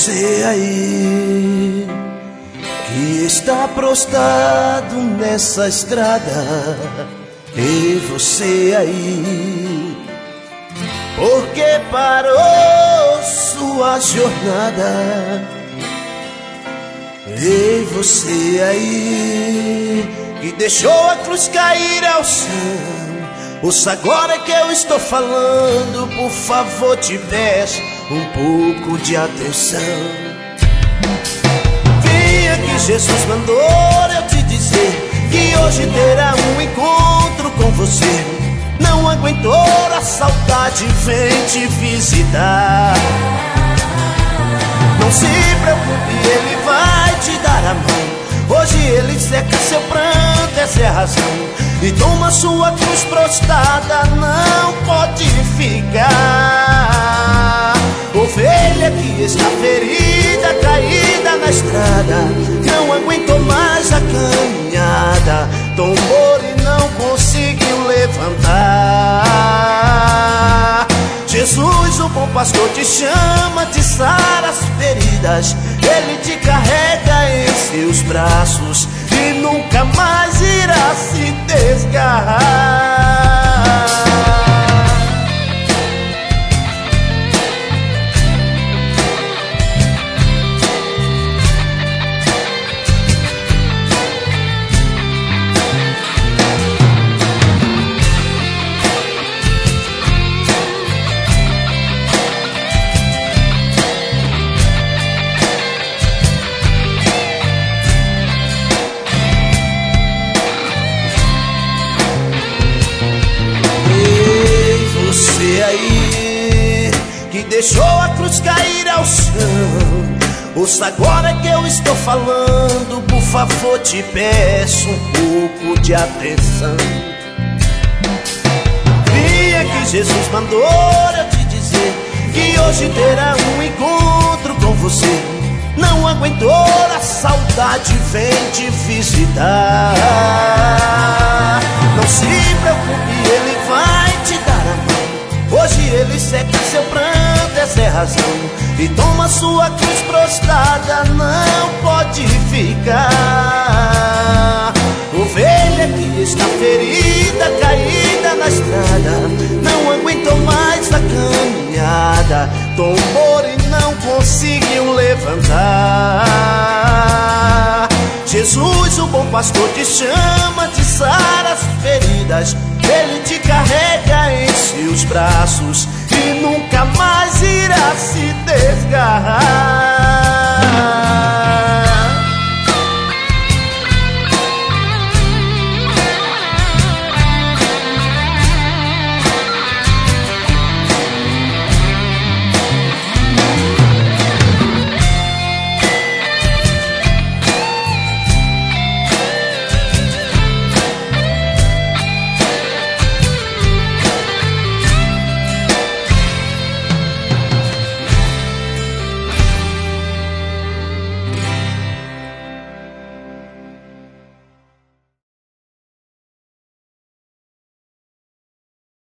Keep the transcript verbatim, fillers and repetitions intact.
você aí que está prostrado nessa estrada. Ei, você aí, porque parou sua jornada. Ei, você aí que deixou a cruz cair ao chão. Ouça agora que eu estou falando, por favor te peço um pouco de atenção. Venha que Jesus mandou eu te dizer que hoje terá um encontro com você. Não aguentou a saudade, vem te visitar. Não se preocupe, ele vai te dar a mão. Hoje ele seca seu pranto, essa é a razão. E toma sua cruz prostrada, não pode ficar. Ovelha que está ferida, caída na estrada, não aguentou mais a caminhada, tombou e não conseguiu levantar. Jesus, o bom pastor, te chama, te sara as feridas. Ele te carrega em seus braços e nunca mais irá se desgarrar. Aí que deixou a cruz cair ao chão. Ouça agora que eu estou falando, por favor te peço um pouco de atenção. Via que Jesus mandou eu te dizer que hoje terá um encontro com você. Não aguentou a saudade, vem te visitar. Não se preocupe, ele vai te dar a mão. Hoje ele seca seu pranto, essa é a razão. E toma sua cruz prostrada, não pode ficar. Ovelha que está ferida, caída na estrada, não aguentou mais a caminhada, tombou e não conseguiu levantar. Jesus, o bom pastor, te chama, te sara as feridas. Ele te carrega em seus braços e nunca mais irá se desgarrar.